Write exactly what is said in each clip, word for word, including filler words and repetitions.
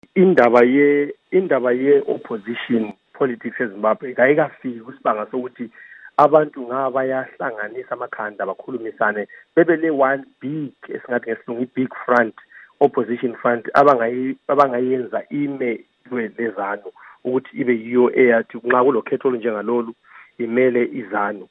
indaba ye indaba ye opposition politics eZimbabwe kayikafiki kusibanga sokuthi abantu ngaba bayahlanganisa amakhanda bakhulumisane bebe le one big esingathi ngesilungu big front opposition front abangayi abangayenza ime lezanu ukuthi ibe yiyo eyathi nxa kulokhetho njengalolu imele izanu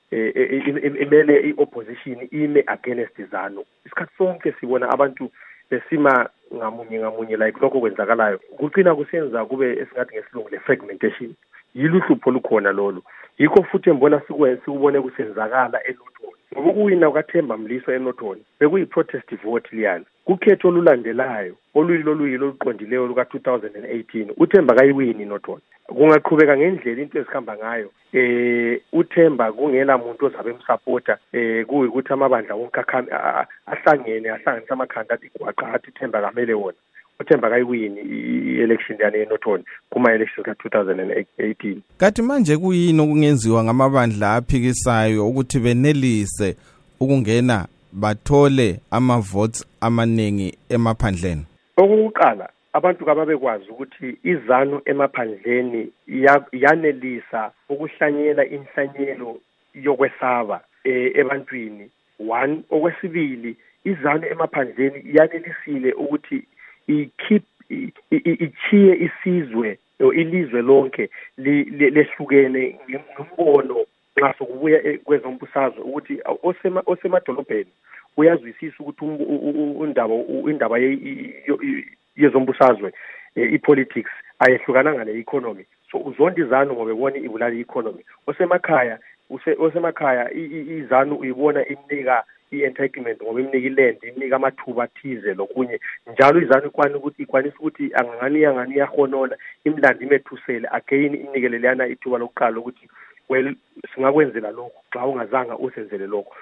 imele iopposition ime against izanu. Isikhathi sonke sibona abantu besima ngamunye ngamunye like lokho kwenzakalayo kucina kusenza kube esingathi ngesilungu le fragmentation. Yiluhlupho lukhona lolu. Yikho futhi embona sikwe sikubone kusenzakala eNothoni. Ngokuwina kwaThemba Mliso eNothoni bekuyi protest vote liyana. Kukhetho olulandelayo oluyilo luyilo oluqondileyo luka two thousand eighteen uThemba kayiwini eNothoni. Kungaqhubeka ngendlela into ezikhamba ngayo eh uThemba kungela muntu ozabe emsupporta eh kuyikuthi amabandla wonke ahlangene ahlanganisa amakhanda athi gwaqa athi Themba kamele wona. uThemba kayiwini i-election yana eNothoni kuma elections ka two thousand eighteen. Kathi manje kuyini okungenziwa ngamabandla aphikisayo ukuthi benelise ukungena bathole ama votes amaningi emaphandleni? Okuqala abantu kababekwazi ukuthi izanu emaphandleni yanelisa ukuhlanyela inhlanyelo yokwesaba ebantwini. One, okwesibili izanu emaphandleni yanelisile ukuthi ikhip ichiye isizwe ilizwe lonke lehlukene ngombono nxa sokubuya kwezombusazwe ukuthi osema osemadolobheni uyazwisisa ukuthi undaba indaba yezombusazwe ipolitics ayehlukana ngale economy. So uzonda izanu ngoba ebona ibulala economy. Osemakhaya osemakhaya izanu uyibona imnika i-entitlement ngoba imnika iland imnika amathuba athize lokunye njalo izanu ikwana ukuthi ikwanisa ukuthi angani angani yahonona imlandi imethusele again inikelelana ithuba lokuqala ukuthi well singakwenzela lokho xa ungazanga usenzele lokho.